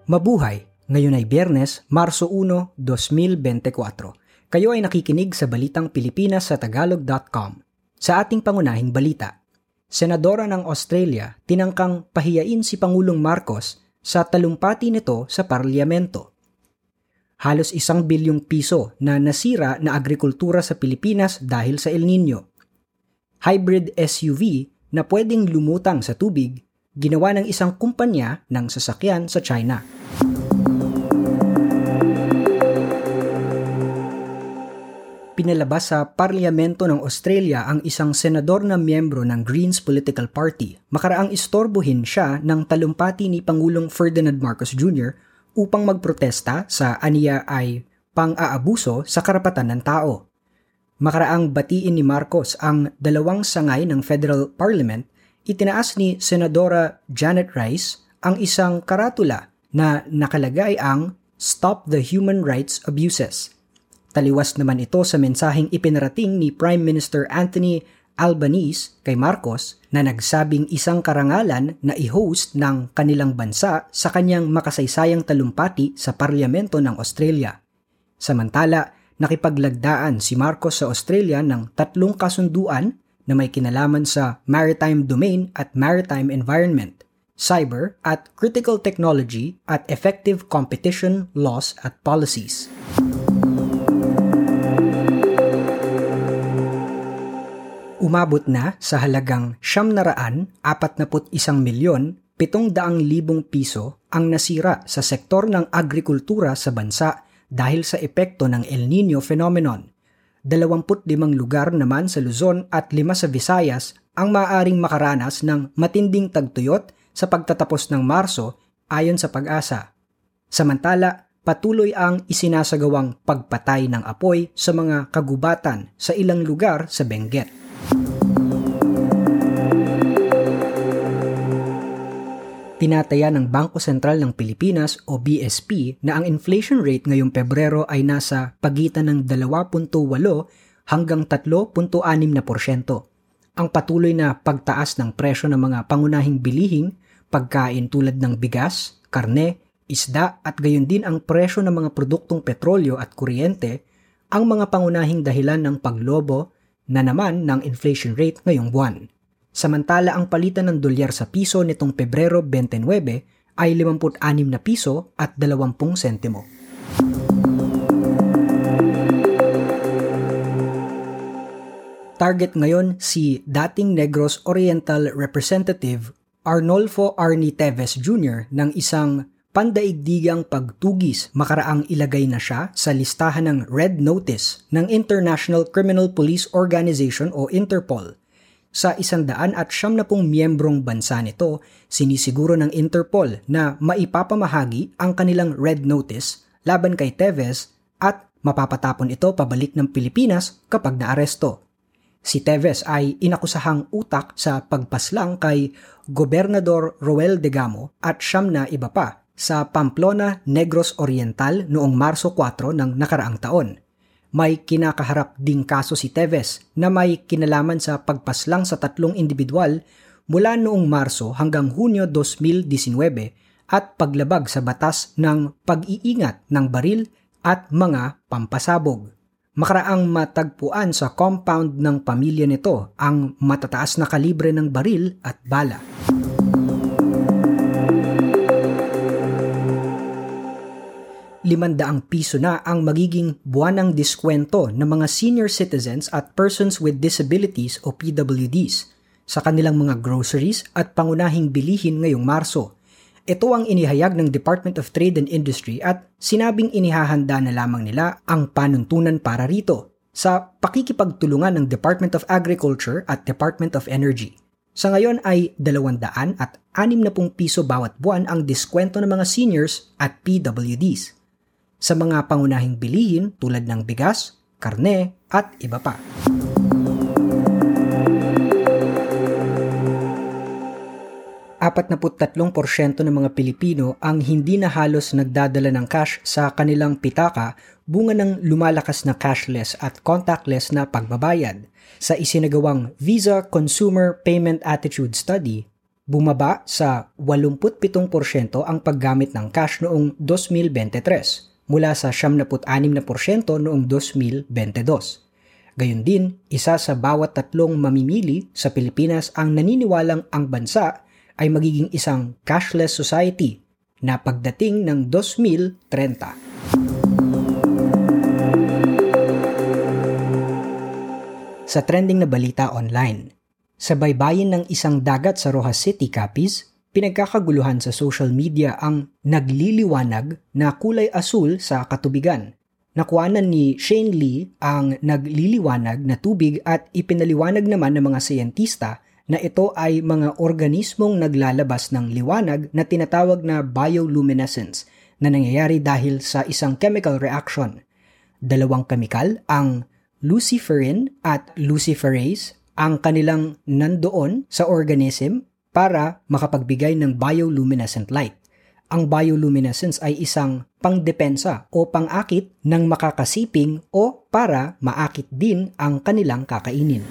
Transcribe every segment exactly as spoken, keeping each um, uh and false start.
Mabuhay! Ngayon ay Biyernes, Marso uno, dos mil bentikuwatro. Kayo ay nakikinig sa Balitang Pilipinas sa Tagalog dot com. Sa ating pangunahing balita, Senadora ng Australia tinangkang pahiyain si Pangulong Marcos sa talumpati nito sa Parlamento. Halos isang bilyong piso na nasira na agrikultura sa Pilipinas dahil sa El Nino. Hybrid S U V na pwedeng lumutang sa tubig, ginawa ng isang kumpanya ng sasakyan sa China. Pinalabas sa Parlamento ng Australia ang isang senador na miyembro ng Greens Political Party makaraang istorbohin siya ng talumpati ni Pangulong Ferdinand Marcos Junior upang magprotesta sa aniya ay pang-aabuso sa karapatan ng tao. Makaraang batiin ni Marcos ang dalawang sangay ng Federal Parliament, itinaas ni Senadora Janet Rice ang isang karatula na nakalagay ang Stop the Human Rights Abuses. Taliwas naman ito sa mensaheng ipinarating ni Prime Minister Anthony Albanese kay Marcos na nagsabing isang karangalan na i-host ng kanilang bansa sa kanyang makasaysayang talumpati sa Parlamento ng Australia. Samantala, nakipaglagdaan si Marcos sa Australia ng tatlong kasunduan na may kinalaman sa maritime domain at maritime environment, cyber at critical technology at effective competition laws at policies. Umabot na sa halagang siyam na raan apat na isang milyon pitong daang libong piso ang nasira sa sektor ng agrikultura sa bansa dahil sa epekto ng El Nino phenomenon. Dalawampu't limang lugar naman sa Luzon at lima sa Visayas ang maaaring makaranas ng matinding tagtuyot sa pagtatapos ng Marso ayon sa Pag-asa. Samantala, patuloy ang isinasagawang pagpatay ng apoy sa mga kagubatan sa ilang lugar sa Benguet. Tinataya ng Bangko Sentral ng Pilipinas o B S P na ang inflation rate ngayong Pebrero ay nasa pagitan ng dalawa punto walo hanggang tatlo punto anim na porsyento. Ang patuloy na pagtaas ng presyo ng mga pangunahing bilihing, pagkain tulad ng bigas, karne, isda at gayon din ang presyo ng mga produktong petrolyo at kuryente ang mga pangunahing dahilan ng paglobo na naman ng inflation rate ngayong buwan. Samantala ang palitan ng dolyar sa piso nitong Pebrero twenty-nine ay limampu't anim na piso at dalawampung sentimo. Target ngayon si dating Negros Oriental Representative Arnolfo Arnie Teves Junior ng isang pandaigdigang pagtugis makaraang ilagay na siya sa listahan ng Red Notice ng International Criminal Police Organization o Interpol. Sa isandaan at siyam na pong miyembrong bansa nito, sinisiguro ng Interpol na maipapamahagi ang kanilang Red Notice laban kay Teves at mapapatapon ito pabalik ng Pilipinas kapag naaresto. Si Teves ay inakusahang utak sa pagpaslang kay Gobernador Roel Degamo at siyam na iba pa sa Pamplona, Negros Oriental noong Marso kwatro ng nakaraang taon. May kinakaharap ding kaso si Teves na may kinalaman sa pagpaslang sa tatlong individual mula noong Marso hanggang Hunyo twenty nineteen at paglabag sa batas ng pag-iingat ng baril at mga pampasabog. Makaraang matagpuan sa compound ng pamilya nito ang matataas na kalibre ng baril at bala. limang daang piso na ang magiging buwanang diskwento ng mga senior citizens at persons with disabilities o P W Ds sa kanilang mga groceries at pangunahing bilihin ngayong Marso. Ito ang inihayag ng Department of Trade and Industry at sinabing inihahanda na lamang nila ang panuntunan para rito sa pakikipagtulungan ng Department of Agriculture at Department of Energy. Sa ngayon ay dalawandaan at anim na pung piso bawat buwan ang diskwento ng mga seniors at P W Ds sa mga pangunahing bilihin tulad ng bigas, karne at iba pa. forty-three porsyento ng mga Pilipino ang hindi na halos nagdadala ng cash sa kanilang pitaka bunga ng lumalakas na cashless at contactless na pagbabayad. Sa isinagawang Visa Consumer Payment Attitude Study, Bumaba sa eighty-seven percent ang paggamit ng cash noong twenty twenty-three mula sa siyamnapu't-anim percent noong twenty twenty-two. Gayon din, isa sa bawat tatlong mamimili sa Pilipinas ang naniniwalang ang bansa ay magiging isang cashless society na pagdating ng twenty thirty. Sa trending na balita online, sa baybayin ng isang dagat sa Rojas City, Capiz, pinagkakaguluhan sa social media ang nagliliwanag na kulay asul sa katubigan. Nakuhanan ni Shane Lee ang nagliliwanag na tubig at ipinaliwanag naman ng mga siyentista na ito ay mga organismong naglalabas ng liwanag na tinatawag na bioluminescence na nangyayari dahil sa isang chemical reaction. Dalawang kemikal, ang luciferin at luciferase, ang kanilang nandoon sa organism para makapagbigay ng bioluminescent light. Ang bioluminescence ay isang pangdepensa o pangakit ng makakasiping o para maakit din ang kanilang kakainin.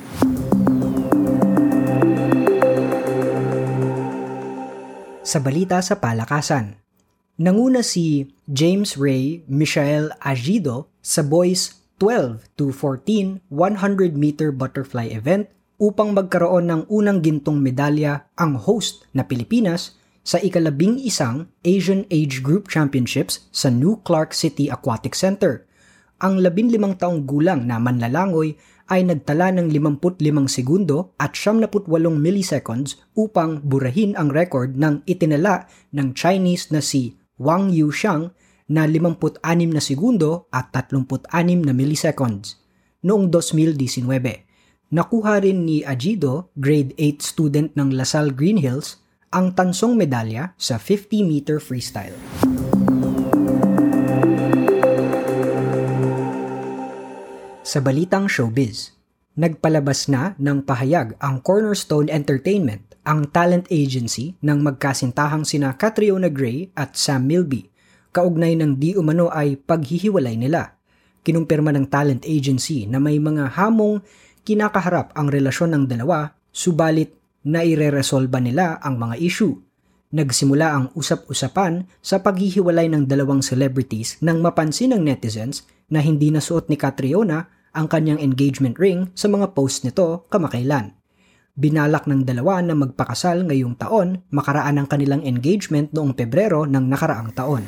Sa balita sa palakasan, nanguna si James Ray Michael Agido sa boys twelve to fourteen one hundred meter butterfly event upang magkaroon ng unang gintong medalya ang host na Pilipinas sa ikalabing isang Asian Age Group Championships sa New Clark City Aquatic Center. Ang labinlimang taong gulang na manlalangoy ay nagtala ng limampu't-limang segundo at siyamnapu't-walong milliseconds upang burahin ang record ng itinala ng Chinese na si Wang Yuxiang na limampu't-anim na segundo at tatlumput-anim na milliseconds. Noong twenty nineteen, nakuha rin ni Agido, grade eight student ng Lasal Green Hills, ang tansong medalya sa fifty meter freestyle. Sa balitang showbiz, nagpalabas na ng pahayag ang Cornerstone Entertainment, ang talent agency ng magkasintahang sina Catriona Gray at Sam Milby, kaugnay ng di umano ay paghihiwalay nila. Kinumpirma ng talent agency na may mga hamong kinakaharap ang relasyon ng dalawa, subalit naireresolba nila ang mga issue. Nagsimula ang usap-usapan sa paghihiwalay ng dalawang celebrities nang mapansin ng netizens na hindi nasuot ni Catriona ang kanyang engagement ring sa mga post nito kamakailan. Binalak ng dalawa na magpakasal ngayong taon makaraan ang kanilang engagement noong Pebrero ng nakaraang taon.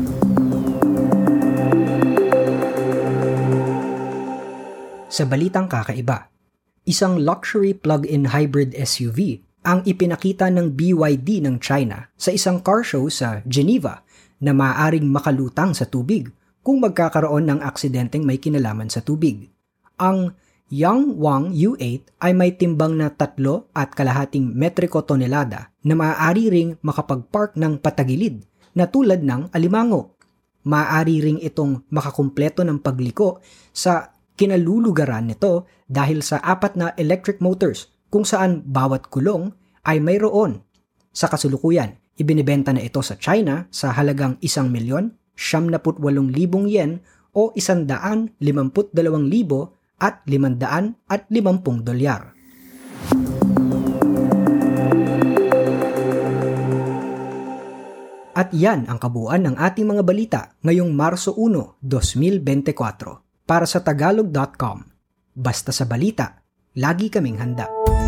Sa balitang kakaiba, isang luxury plug-in hybrid S U V ang ipinakita ng B Y D ng China sa isang car show sa Geneva na maaaring makalutang sa tubig kung magkakaroon ng aksidenteng may kinalaman sa tubig. Ang Yangwang U eight ay may timbang na tatlo at kalahating metriko tonelada na maaari ring makapag-park ng patagilid na tulad ng alimango. Maaari ring itong makakumpleto ng pagliko sa kinalulugaran nito dahil sa apat na electric motors kung saan bawat kulong ay mayroon. Sa kasulukuyan, ibinibenta na ito sa China sa halagang isang milyon, siyamnapu't walong libong yen o isandaan limamput dalawang libo at limandaan at limampung dolyar. At yan ang kabuuan ng ating mga balita ngayong Marso uno, twenty twenty-four. Para sa tagalog dot com, basta sa balita, lagi kaming handa.